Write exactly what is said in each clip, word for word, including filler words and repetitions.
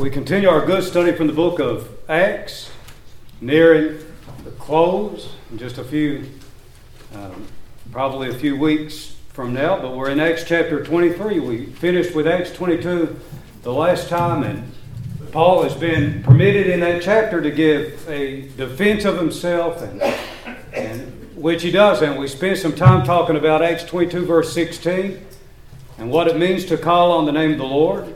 We continue our good study from the book of Acts, nearing the close in just a few, um, probably a few weeks from now, but we're in Acts chapter twenty-three. We finished with Acts twenty-two the last time, and Paul has been permitted in that chapter to give a defense of himself, and, and which he does, and we spent some time talking about Acts twenty-two verse sixteen and what it means to call on the name of the Lord.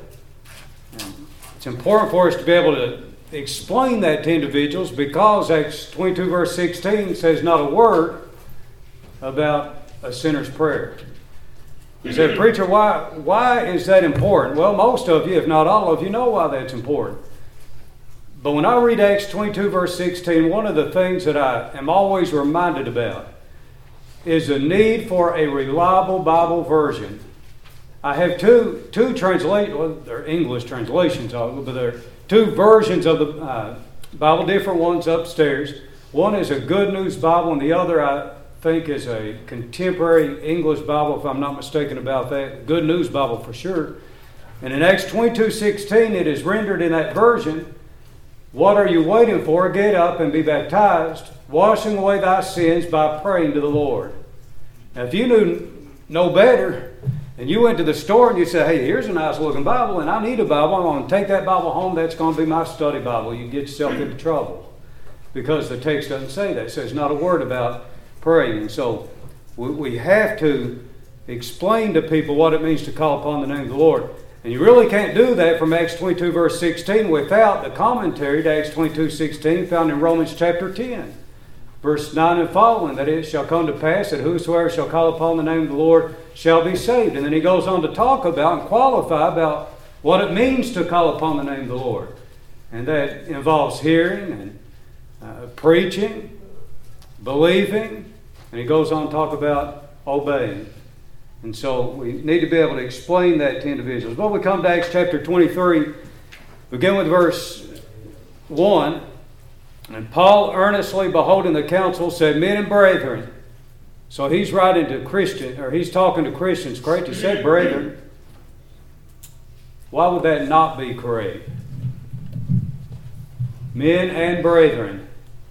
It's important for us to be able to explain that to individuals because Acts twenty-two verse sixteen says not a word about a sinner's prayer. You say, preacher, why, why is that important? Well, most of you, if not all of you, know why that's important. But when I read Acts twenty-two verse sixteen, one of the things that I am always reminded about is the need for a reliable Bible version. I have two two translations, well, they're English translations of it, but there are two versions of the uh, Bible, different ones upstairs. One is a Good News Bible, and the other, I think, is a contemporary English Bible, if I'm not mistaken about that. Good News Bible for sure. And in Acts twenty-two sixteen, it is rendered in that version, "What are you waiting for? Get up and be baptized, washing away thy sins by praying to the Lord." Now, if you knew no better, and you went to the store and you said, "Hey, here's a nice looking Bible, and I need a Bible. I'm going to take that Bible home. That's going to be my study Bible." You get yourself into trouble because the text doesn't say that. It says not a word about praying. So we, we have to explain to people what it means to call upon the name of the Lord. And you really can't do that from Acts twenty-two verse sixteen without the commentary to Acts twenty-two sixteen found in Romans chapter ten. Verse nine and following, that it shall come to pass that whosoever shall call upon the name of the Lord shall be saved. And then he goes on to talk about and qualify about what it means to call upon the name of the Lord. And that involves hearing and uh, preaching, believing, and he goes on to talk about obeying. And so we need to be able to explain that to individuals. Well, we come to Acts chapter twenty-three, begin with verse one. "And Paul, earnestly beholding the council, said, Men and brethren." So he's writing to Christians, or he's talking to Christians, correct? He said brethren. Why would that not be correct? Men and brethren.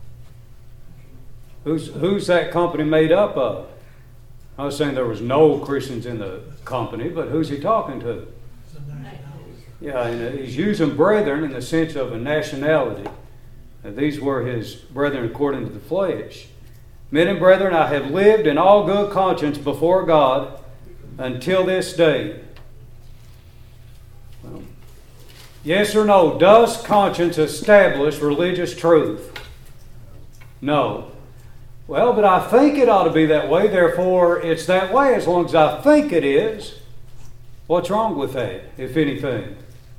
Who's, who's that company made up of? I was saying there was no Christians in the company, but who's he talking to? Yeah, and he's using brethren in the sense of a nationality. Now, these were his brethren according to the flesh. "Men and brethren, I have lived in all good conscience before God until this day." Well, yes or no? Does conscience establish religious truth? No. Well, but I think it ought to be that way, therefore it's that way as long as I think it is. What's wrong with that, if anything?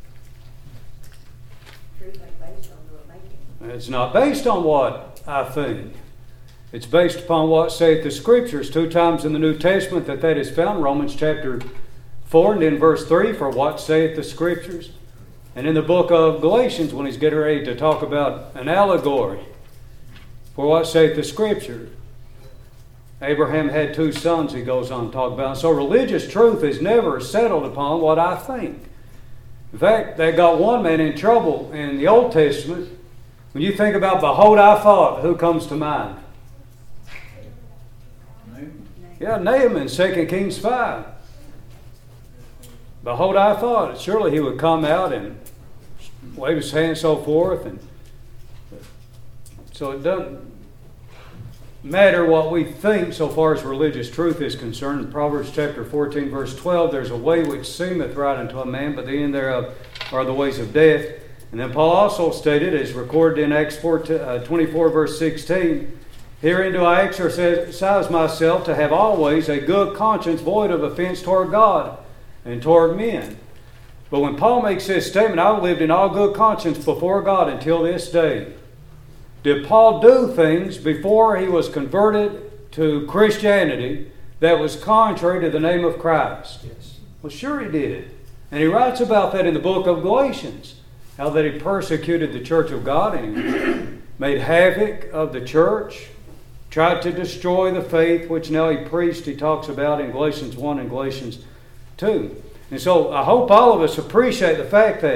It's not based on what I think. It's based upon what saith the Scriptures. Two times in the New Testament that that is found. Romans chapter four and in verse three, "For what saith the Scriptures?" And in the book of Galatians when he's getting ready to talk about an allegory. "For what saith the Scripture?" Abraham had two sons, he goes on to talk about. So religious truth is never settled upon what I think. In fact, that got one man in trouble in the Old Testament. When you think about "behold, I thought," who comes to mind? Yeah, Naaman, Second Kings five. "Behold, I thought." Surely he would come out and wave his hand and so forth. And so it doesn't matter what we think so far as religious truth is concerned. In Proverbs chapter fourteen, verse twelve, "There's a way which seemeth right unto a man, but the end thereof are the ways of death." And then Paul also stated, as recorded in Acts twenty-four, verse sixteen, "Herein do I exercise myself to have always a good conscience, void of offense toward God and toward men." But when Paul makes this statement, "I lived in all good conscience before God until this day," did Paul do things before he was converted to Christianity that was contrary to the name of Christ? Yes. Well, sure he did. And he writes about that in the book of Galatians. How that he persecuted the church of God and he made havoc of the church, tried to destroy the faith which now he preached, he talks about in Galatians one and Galatians two. And so I hope all of us appreciate the fact that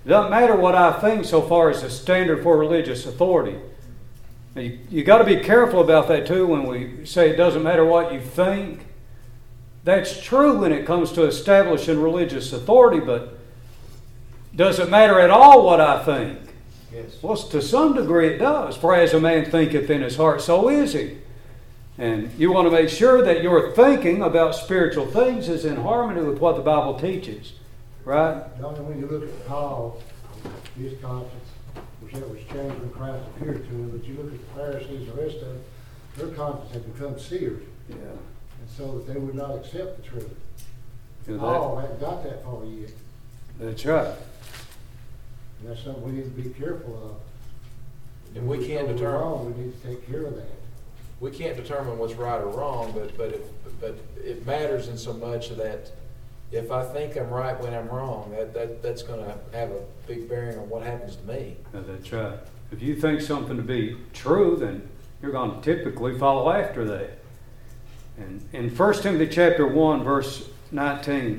It doesn't matter what I think so far as the standard for religious authority. You, you got to be careful about that too when we say it doesn't matter what you think. That's true when it comes to establishing religious authority, but does it matter at all what I think? Yes. Well, to some degree it does. For as a man thinketh in his heart, so is he. And you want to make sure that your thinking about spiritual things is in harmony with what the Bible teaches. Right? Johnny, when you look at Paul, his conscience, which that was changed when Christ appeared to him, but you look at the Pharisees, the rest of them, their conscience had become seared. Yeah. And so that they would not accept the truth. You know, Paul hadn't got that far yet. That's right. And that's something we need to be careful of. And we can't If we're determine, wrong, we need to take care of that. we can't determine what's right or wrong, but, but it, but it matters in so much that if I think I'm right when I'm wrong, that, that, that's gonna have a big bearing on what happens to me. No, that's right. If you think something to be true, then you're going to typically follow after that. And in First Timothy chapter one, verse nineteen,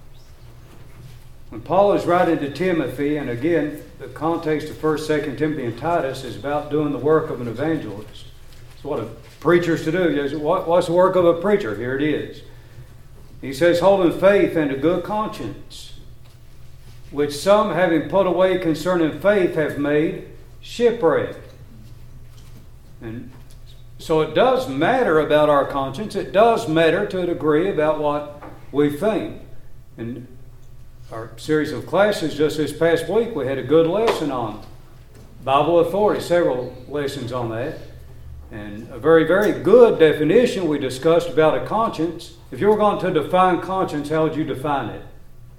when Paul is writing to Timothy, and again, the context of First, Second Timothy, and Titus is about doing the work of an evangelist. It's what a preacher's to do. What, what's the work of a preacher? Here it is. He says, holding faith and a good conscience, which some, having put away concerning faith, have made shipwreck. And so it does matter about our conscience. It does matter to a degree about what we think. And our series of classes just this past week, we had a good lesson on Bible authority, several lessons on that. And a very, very good definition we discussed about a conscience. If you were going to define conscience, how would you define it?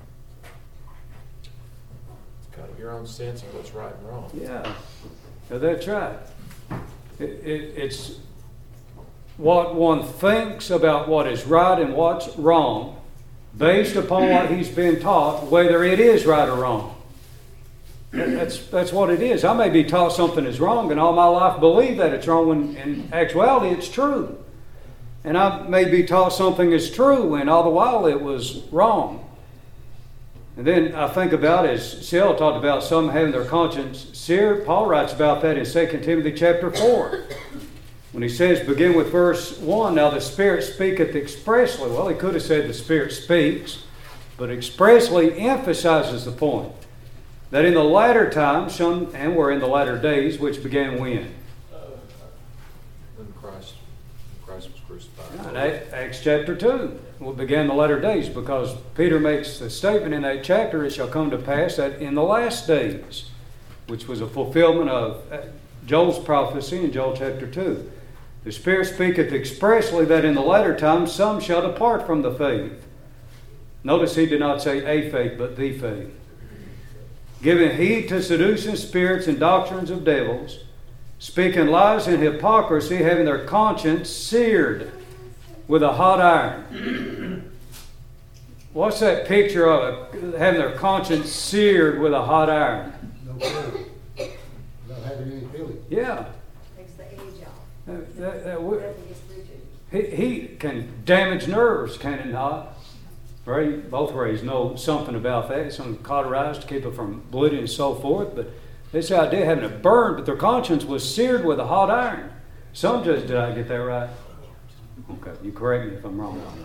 It's kind of your own sense of what's right and wrong. Yeah, no, that's right. It, it, it's what one thinks about what is right and what's wrong, based upon what he's been taught, whether it is right or wrong. That's that's what it is. I may be taught something is wrong, and all my life believe that it's wrong when in actuality it's true. And I may be taught something is true, and all the while it was wrong. And then I think about, as Sel talked about, some having their conscience seared. Paul writes about that in Second Timothy chapter four. When he says, begin with verse one, now the Spirit speaketh expressly. Well, he could have said the Spirit speaks, but expressly emphasizes the point that in the latter times, some, and we're in the latter days, which began when? When Christ, when Christ was crucified. In Acts chapter two, will began the latter days, because Peter makes the statement in that chapter, it shall come to pass that in the last days, which was a fulfillment of Joel's prophecy in Joel chapter two. The Spirit speaketh expressly that in the latter times some shall depart from the faith. Notice he did not say a faith, but the faith. Giving heed to seducing spirits and doctrines of devils, speaking lies and hypocrisy, having their conscience seared with a hot iron. What's that picture of it? Having their conscience seared with a hot iron. No feeling. Not having any feeling. Yeah. Takes the edge off. That, that, that would, Nothing gets through to you. he, he can damage nerves, can it not? Ray, both Rays know something about that. It's on cauterized to keep it from bleeding and so forth. But this idea of having it burned, but their conscience was seared with a hot iron. Some just, did I get that right? Okay, you correct me if I'm wrong on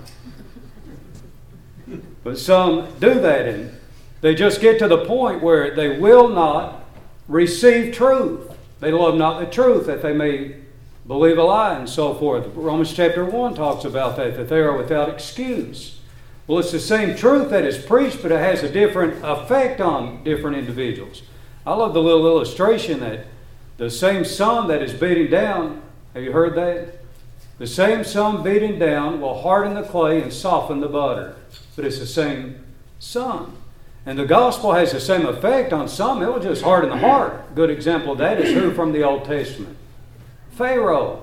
that. But some do that, and they just get to the point where they will not receive truth. They love not the truth, that they may believe a lie and so forth. Romans chapter one talks about that, that they are without excuse. Well, it's the same truth that is preached, but it has a different effect on different individuals. I love the little illustration that the same sun that is beating down, have you heard that? The same sun beating down will harden the clay and soften the butter. But it's the same sun. And the gospel has the same effect on some. It will just harden the heart. A good example of that is who from the Old Testament? Pharaoh.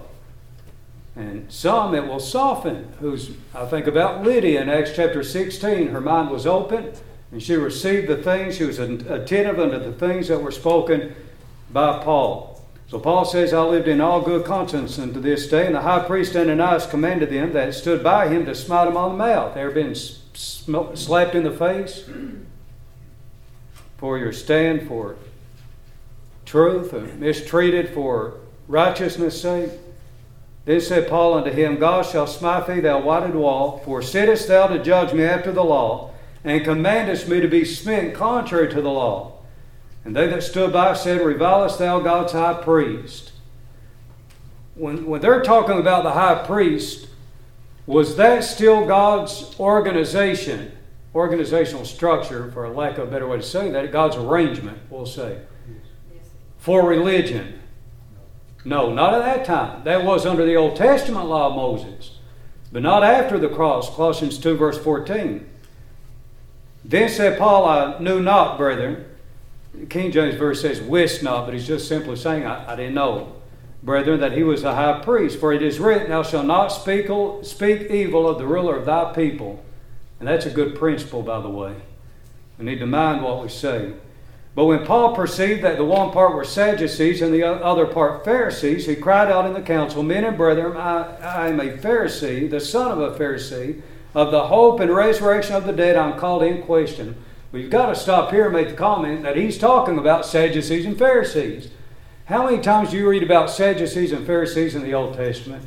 And some it will soften. Who's I think about Lydia in Acts chapter sixteen. Her mind was open and she received the things. She was attentive unto the things that were spoken by Paul. So Paul says, I lived in all good conscience unto this day, and the high priest Ananias commanded them that stood by him to smite him on the mouth. Ever been slapped in the face? for your stand for truth, and mistreated for righteousness' sake. Then said Paul unto him, God shall smite thee, thou whited wall, for sittest thou to judge me after the law, and commandest me to be smitten contrary to the law. And they that stood by said, Revilest thou God's high priest? When, when they're talking about the high priest, was that still God's organization, organizational structure, for lack of a better way to say that, God's arrangement, we'll say, for religion? No, not at that time. That was under the Old Testament law of Moses, but not after the cross. Colossians two verse fourteen. Then said Paul, I knew not, brethren. King James verse says, wist not, but he's just simply saying, I, I didn't know, brethren, that he was a high priest. For it is written, thou shalt not speak, speak evil of the ruler of thy people. And that's a good principle, by the way. We need to mind what we say. But when Paul perceived that the one part were Sadducees and the other part Pharisees, he cried out in the council, Men and brethren, I, I am a Pharisee, the son of a Pharisee. Of the hope and resurrection of the dead, I'm called in question. We've got to stop here and make the comment that he's talking about Sadducees and Pharisees. How many times do you read about Sadducees and Pharisees in the Old Testament?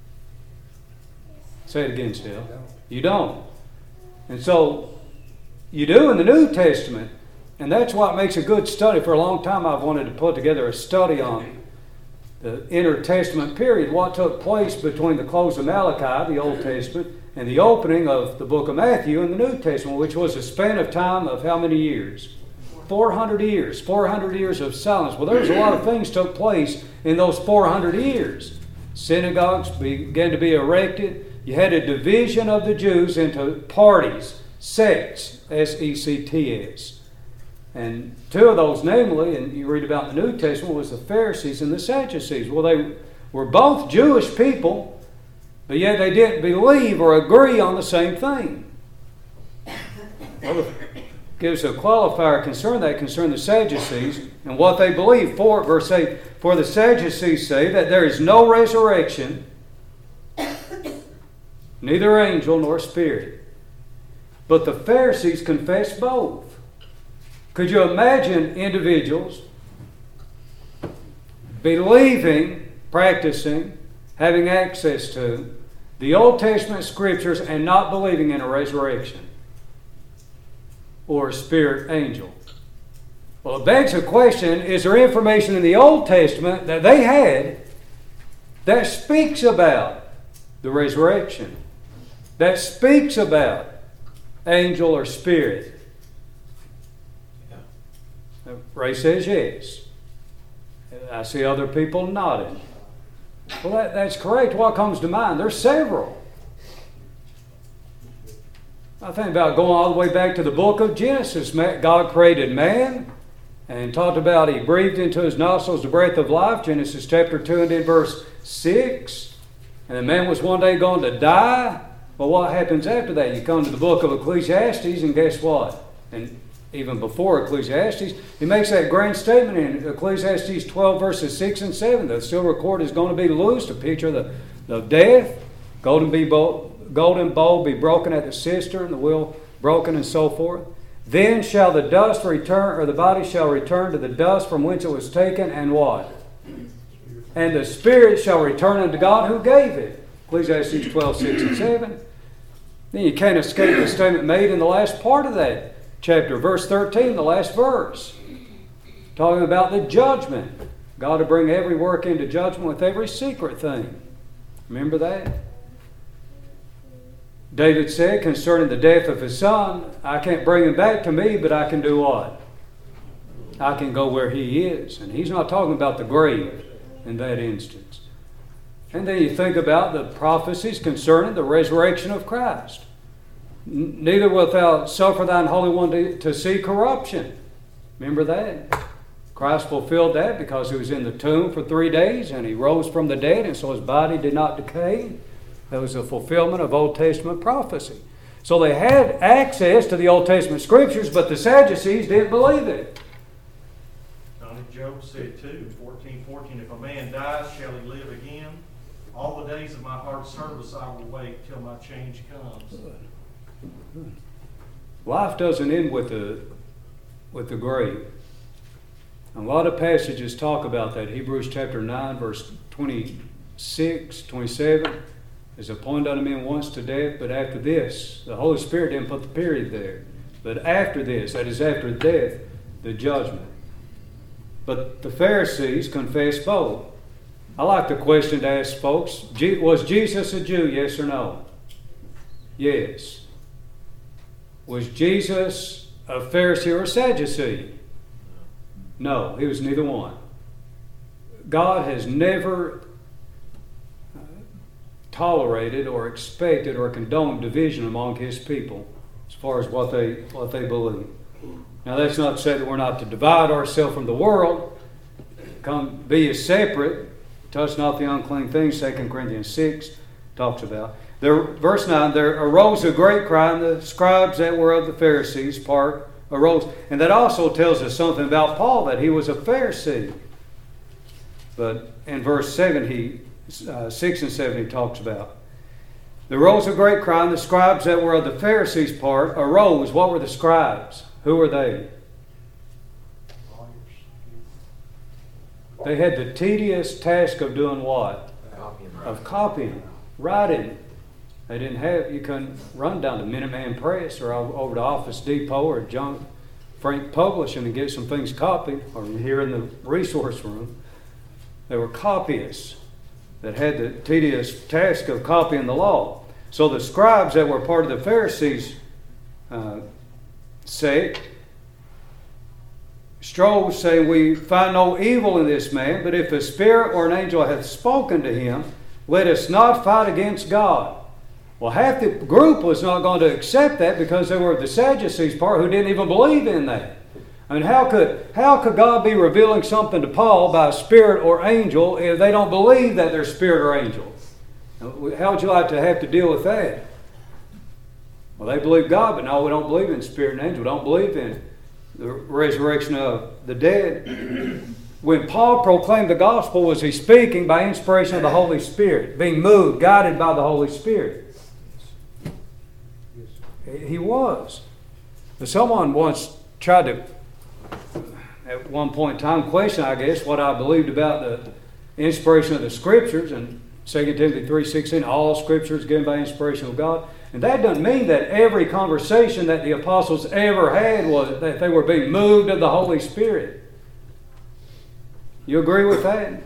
Say it again, still. You don't. And so, you do in the New Testament. And that's what makes a good study. For a long time I've wanted to put together a study on the intertestament period, what took place between the close of Malachi, the Old Testament, and the opening of the book of Matthew in the New Testament, which was a span of time of how many years? four hundred years. four hundred years of silence. Well, there was a lot of things took place in those four hundred years. Synagogues began to be erected. You had a division of the Jews into parties, sects, S E C T S. And two of those, namely, and you read about in the New Testament, was the Pharisees and the Sadducees. Well, they were both Jewish people, but yet they didn't believe or agree on the same thing. Well, it gives a qualifier concern that concerned the Sadducees and what they believe. For verse eight, for the Sadducees say that there is no resurrection, neither angel nor spirit. But the Pharisees confess both. Could you imagine individuals believing, practicing, having access to the Old Testament scriptures and not believing in a resurrection or a spirit angel? Well, it begs the question, is there information in the Old Testament that they had that speaks about the resurrection, that speaks about angel or spirit? Ray says yes. I see other people nodding. Well, that, that's correct. What comes to mind? There's several. I think about going all the way back to the book of Genesis. God created man and talked about He breathed into his nostrils the breath of life. Genesis chapter two and then verse six. And the man was one day going to die. Well, what happens after that? You come to the book of Ecclesiastes and guess what? And even before Ecclesiastes, he makes that grand statement in Ecclesiastes twelve verses six and seven. The silver cord is going to be loosed, a picture of the, the death. Golden, be bo- golden bowl be broken at the cistern, the wheel broken and so forth. Then shall the dust return, or the body shall return to the dust from whence it was taken, and what? And the spirit shall return unto God who gave it. Ecclesiastes twelve, six and seven. Then you can't escape the statement made in the last part of that chapter, verse thirteen, the last verse, talking about the judgment. God to bring every work into judgment with every secret thing. Remember that? David said concerning the death of his son, I can't bring him back to me, but I can do what? I can go where he is. And he's not talking about the grave in that instance. And then you think about the prophecies concerning the resurrection of Christ. Neither wilt thou suffer thine Holy One to, to see corruption. Remember that? Christ fulfilled that because he was in the tomb for three days and he rose from the dead, and so his body did not decay. That was a fulfillment of Old Testament prophecy. So they had access to the Old Testament scriptures, but the Sadducees didn't believe it. Donnie Job said too, fourteen fourteen, if a man dies, shall he live again? All the days of my heart's service I will wait till my change comes. Life doesn't end with the with the grave. A lot of passages talk about that. Hebrews chapter nine, verse twenty-six, twenty-seven, is appointed unto men once to death, but after this, the Holy Spirit didn't put the period there. But after this, that is after death, the judgment. But the Pharisees confessed both. I like the question to ask folks, was Jesus a Jew, yes or no? Yes. Was Jesus a Pharisee or a Sadducee? No, he was neither one. God has never tolerated or expected or condoned division among His people as far as what they what they believe. Now that's not to say that we're not to divide ourselves from the world, come be as separate, touch not the unclean things, Second Corinthians six talks about. There, verse nine, there arose a great cry, and the scribes that were of the Pharisees part arose. And that also tells us something about Paul, that he was a Pharisee. But in verse seven, he, uh, six and seven, he talks about. There arose a great cry, and the scribes that were of the Pharisees part arose. What were the scribes? Who were they? They had the tedious task of doing what? Copying. Of copying, writing. They didn't have, you couldn't run down to Minuteman Press or over to Office Depot or John Frank Publishing and get some things copied, or here in the resource room. They were copyists that had the tedious task of copying the law. So the scribes that were part of the Pharisees' uh, sect strove, saying, we find no evil in this man, but if a spirit or an angel hath spoken to him, let us not fight against God. Well, half the group was not going to accept that because they were the Sadducees part who didn't even believe in that. I mean, how could how could God be revealing something to Paul by a spirit or angel if they don't believe that they're spirit or angel? How would you like to have to deal with that? Well, they believe God, but no, we don't believe in spirit and angel. We don't believe in the resurrection of the dead. When Paul proclaimed the gospel, was he speaking by inspiration of the Holy Spirit, being moved, guided by the Holy Spirit? He was. But someone once tried to, at one point in time, question, I guess, what I believed about the inspiration of the Scriptures. And Second Timothy three sixteen, all Scripture is given by inspiration of God. And that doesn't mean that every conversation that the apostles ever had was that they were being moved of the Holy Spirit. You agree with that?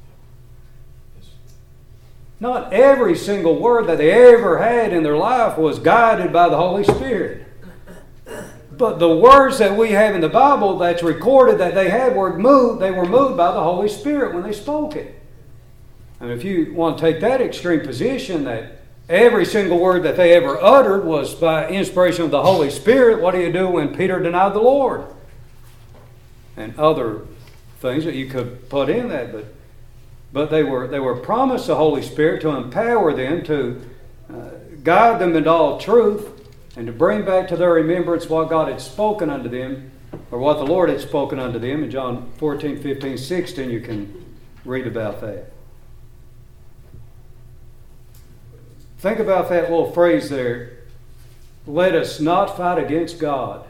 Not every single word that they ever had in their life was guided by the Holy Spirit. But the words that we have in the Bible that's recorded that they had were moved, they were moved by the Holy Spirit when they spoke it. And if you want to take that extreme position that every single word that they ever uttered was by inspiration of the Holy Spirit, what do you do when Peter denied the Lord? And other things that you could put in that, but But they were they were promised the Holy Spirit to empower them, to uh, guide them into all truth, and to bring back to their remembrance what God had spoken unto them, or what the Lord had spoken unto them. In John fourteen, fifteen, sixteen, you can read about that. Think about that little phrase there. Let us not fight against God.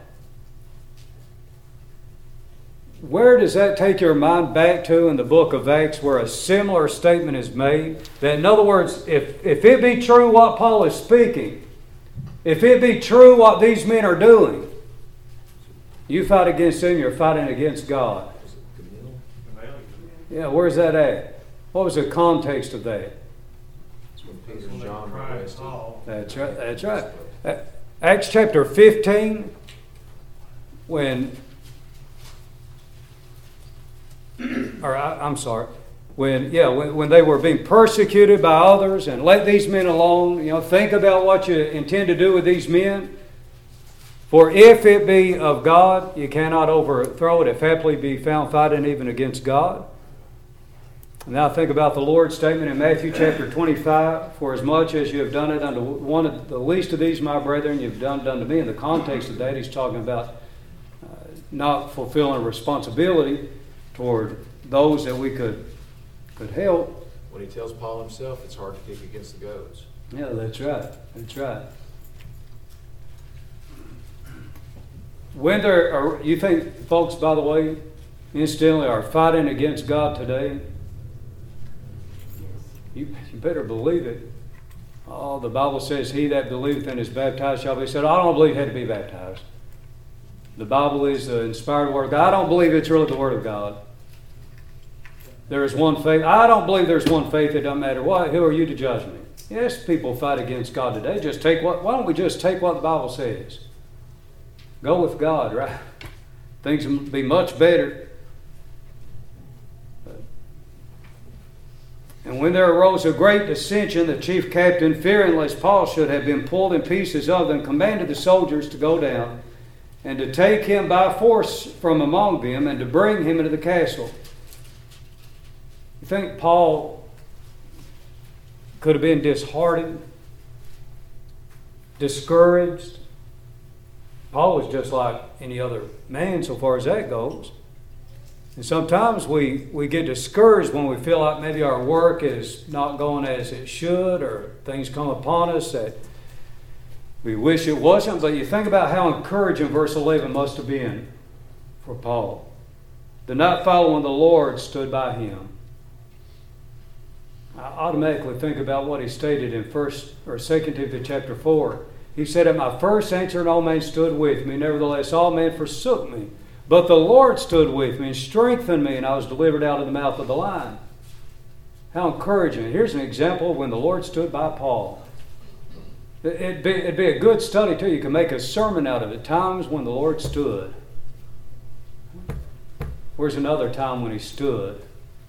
Where does that take your mind back to in the book of Acts, where a similar statement is made? That, in other words, if, if it be true what Paul is speaking, if it be true what these men are doing, you fight against them, you're fighting against God. Yeah, where's that at? What was the context of that? Peter and John were arrested. That's right. That's right. Acts chapter fifteen, when, or I, I'm sorry, when yeah, when, when they were being persecuted by others, and let these men alone. You know, think about what you intend to do with these men. For if it be of God, you cannot overthrow it. If haply be found fighting even against God. Now think about the Lord's statement in Matthew chapter twenty-five. For as much as you have done it unto one of the least of these, my brethren, you've done it unto me. In the context of that, he's talking about uh, not fulfilling a responsibility toward those that we could could help. When he tells Paul himself, it's hard to kick against the goads. Yeah, that's right. That's right. when there are, you think folks, by the way, incidentally, are fighting against God today? You, you better believe it. Oh, the Bible says, he that believeth and is baptized shall be saved. I don't believe he had to be baptized. The Bible is the inspired word of God. I don't believe it's really the word of God. There is one faith. I don't believe there's one faith. It doesn't matter what. Who are you to judge me? Yes, people fight against God today. Just take what, why don't we just take what the Bible says? Go with God, right? Things will be much better. And when there arose a great dissension, the chief captain, fearing lest Paul should have been pulled in pieces of them, commanded the soldiers to go down and to take him by force from among them and to bring him into the castle. You think Paul could have been disheartened, discouraged? Paul was just like any other man so far as that goes. And sometimes we, we get discouraged when we feel like maybe our work is not going as it should, or things come upon us that we wish it wasn't. But you think about how encouraging verse eleven must have been for Paul. The night following, the Lord stood by him. I automatically think about what he stated in first or second Timothy chapter four. He said, "At my first answer no man stood with me, nevertheless all men forsook me. But the Lord stood with me and strengthened me, and I was delivered out of the mouth of the lion." How encouraging. Here's an example of when the Lord stood by Paul. It'd be, it'd be a good study too. You can make a sermon out of it. Times when the Lord stood. Where's another time when he stood?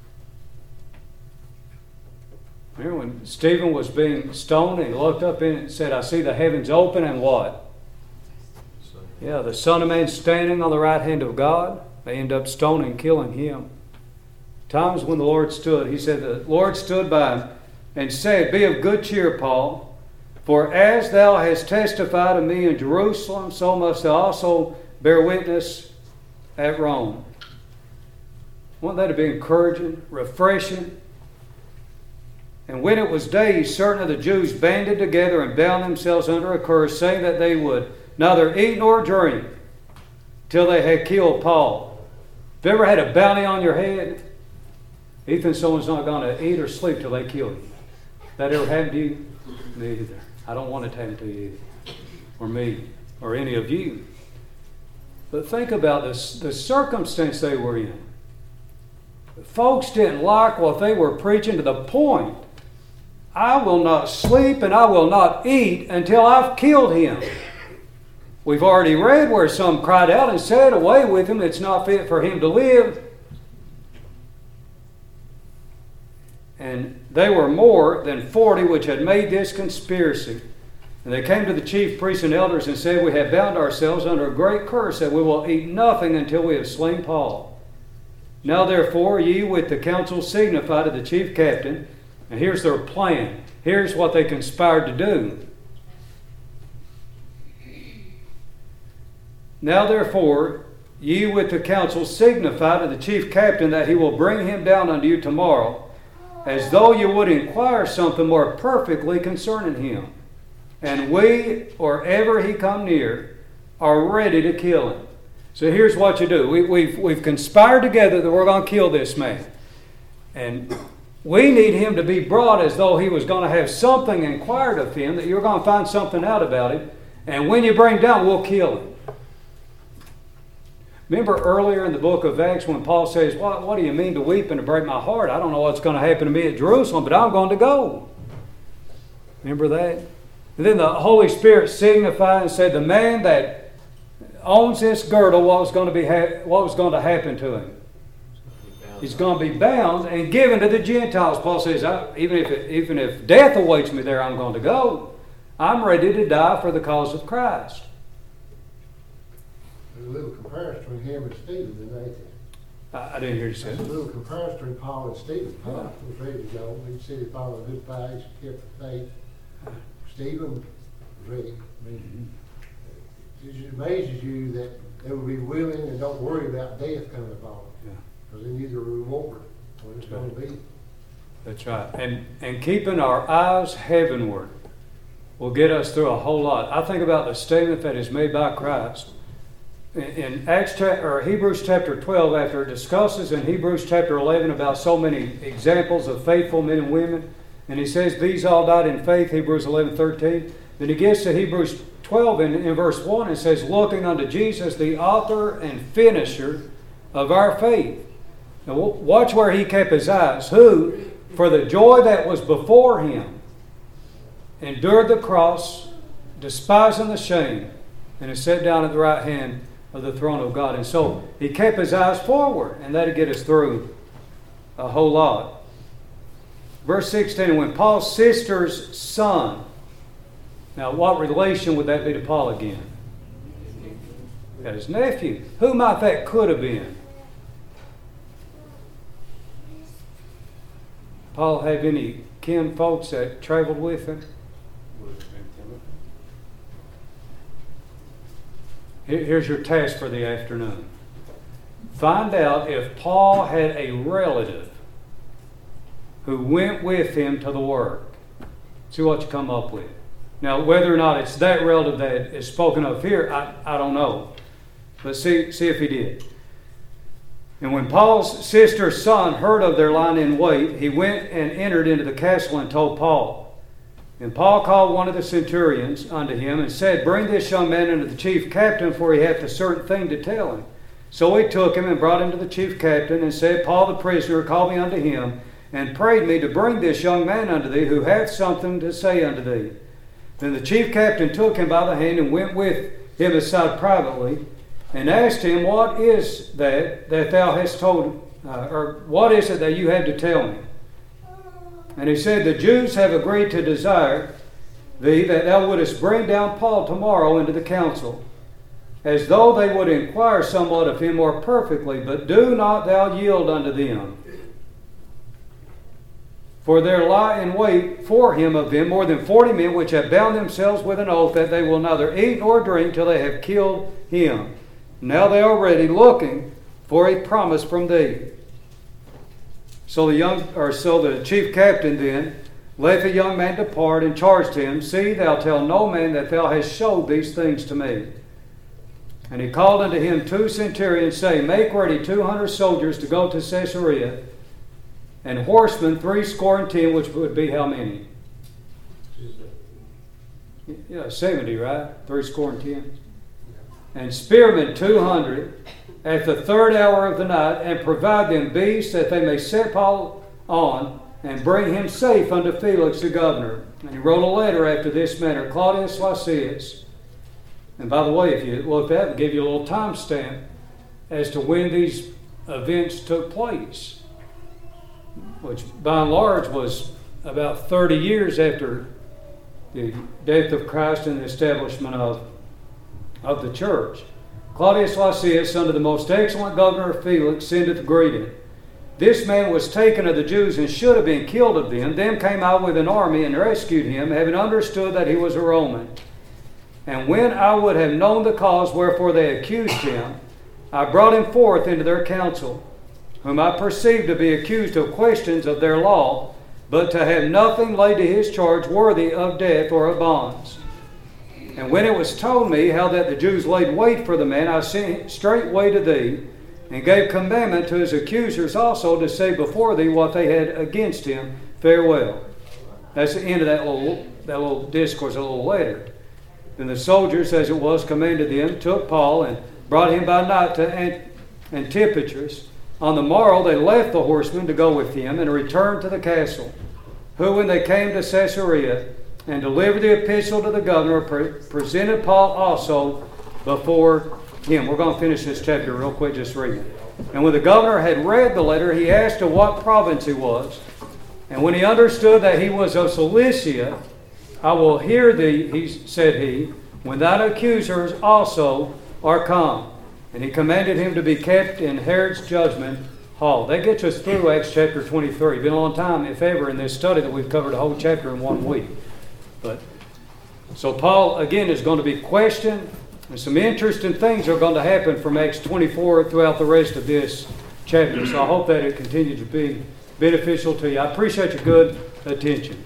Remember when Stephen was being stoned and he looked up in it and said, "I see the heavens open," and what? Yeah, the Son of Man standing on the right hand of God. They end up stoning, killing him. Times when the Lord stood. He said, the Lord stood by him and said, "Be of good cheer, Paul, for as thou hast testified of me in Jerusalem, so must thou also bear witness at Rome." Wouldn't that have been encouraging, refreshing? And when it was day, certain of the Jews banded together and bound themselves under a curse, saying that they would neither eat nor drink till they had killed Paul. Have you ever had a bounty on your head? Ethan, someone's not going to eat or sleep till they kill you. That ever happened to you? Me either. I don't want it to happen to you either. Or me. Or any of you. But think about this, the circumstance they were in. The folks didn't like what they were preaching to the point, "I will not sleep and I will not eat until I've killed him." We've already read where some cried out and said, "Away with him, it's not fit for him to live." And they were more than forty which had made this conspiracy. And they came to the chief priests and elders and said, "We have bound ourselves under a great curse that we will eat nothing until we have slain Paul. Now therefore ye with the council signify to the chief captain," and here's their plan. Here's what they conspired to do. "Now therefore, ye with the council signify to the chief captain that he will bring him down unto you tomorrow, as though you would inquire something more perfectly concerning him. And we, or ever he come near, are ready to kill him." So here's what you do. We, we've, we've conspired together that we're going to kill this man. And we need him to be brought as though he was going to have something inquired of him, that you're going to find something out about him. And when you bring him down, we'll kill him. Remember earlier in the book of Acts when Paul says, what, what do you mean to weep and to break my heart? I don't know what's going to happen to me at Jerusalem, but I'm going to go. Remember that? And then the Holy Spirit signified and said, the man that owns this girdle, what was going to be ha- what was going to happen to him? He's going to be bound and given to the Gentiles. Paul says, I, even if it, even if death awaits me there, I'm going to go. I'm ready to die for the cause of Christ. There's a little comparison between him and Stephen, isn't there? I, I didn't hear you say There's a that. little comparison between Paul and Stephen. Paul Yeah. was ready to go. He said he followed his path, he kept the faith. Stephen was ready. I mean, it just amazes you that they would be willing and don't worry about death coming upon them. Because they need the reward what it's going to be. That's right. And and keeping our eyes heavenward will get us through a whole lot. I think about the statement that is made by Christ. in, in Acts cha- or Hebrews chapter twelve, after it discusses in Hebrews chapter eleven about so many examples of faithful men and women, and he says these all died in faith, Hebrews eleven thirteen. Then he gets to Hebrews twelve in, in verse one and says, looking unto Jesus, the author and finisher of our faith. Now watch where he kept his eyes. Who, for the joy that was before him, endured the cross, despising the shame, and is set down at the right hand of the throne of God. And so he kept his eyes forward, and that'll get us through a whole lot. Verse sixteen, when Paul's sister's son, now what relation would that be to Paul again? Got his nephew. Who might that could have been? Paul have any kin folks that traveled with him? Here's your task for the afternoon. Find out if Paul had a relative who went with him to the work. See what you come up with. Now, whether or not it's that relative that is spoken of here, I, I don't know. But see, see if he did. And when Paul's sister's son heard of their lying in wait, he went and entered into the castle and told Paul. And Paul called one of the centurions unto him and said, bring this young man unto the chief captain, for he hath a certain thing to tell him. So he took him and brought him to the chief captain and said, Paul the prisoner called me unto him and prayed me to bring this young man unto thee, who hath something to say unto thee. Then the chief captain took him by the hand and went with him aside privately, and asked him, what is that that thou hast told, uh, or what is it that you have to tell me? And he said, the Jews have agreed to desire thee that thou wouldest bring down Paul tomorrow into the council, as though they would inquire somewhat of him more perfectly, but do not thou yield unto them. For there lie in wait for him of them more than forty men, which have bound themselves with an oath that they will neither eat nor drink till they have killed him. Now they are ready, looking for a promise from thee. So the young, or so the chief captain then let the young man depart and charged him, see, thou tell no man that thou hast showed these things to me. And he called unto him two centurions, saying, make ready two hundred soldiers to go to Caesarea, and horsemen three score and ten, which would be how many? Yeah, seventy, right? Three score and ten. And spearmen two hundred at the third hour of the night, and provide them beasts that they may set Paul on and bring him safe unto Felix the governor. And he wrote a letter after this manner, Claudius Lysias. And by the way, if you look at that, it'll give you a little time stamp as to when these events took place, which by and large was about thirty years after the death of Christ and the establishment of of the church. Claudius Lysias, unto the most excellent governor Felix, sendeth greeting. This man was taken of the Jews and should have been killed of them. Then came I with an army and rescued him, having understood that he was a Roman. And when I would have known the cause wherefore they accused him, I brought him forth into their council, whom I perceived to be accused of questions of their law, but to have nothing laid to his charge worthy of death or of bonds. And when it was told me how that the Jews laid wait for the man, I sent straightway to thee, and gave commandment to his accusers also to say before thee what they had against him. Farewell. That's the end of that little, that little discourse, a little letter. Then the soldiers, as it was commanded them, took Paul and brought him by night to Ant- Antipatris. On the morrow they left the horsemen to go with him, and returned to the castle, who when they came to Caesarea, and delivered the epistle to the governor, pre- presented Paul also before him. We're going to finish this chapter real quick, just reading it. And when the governor had read the letter, he asked of what province he was. And when he understood that he was of Cilicia, I will hear thee, he said he, when thine accusers also are come. And he commanded him to be kept in Herod's judgment hall. That gets us through Acts chapter twenty-three. It's been a long time, if ever, in this study that we've covered a whole chapter in one week. But so Paul, again, is going to be questioned, and some interesting things are going to happen from Acts twenty-four throughout the rest of this chapter. So I hope that it continues to be beneficial to you. I appreciate your good attention.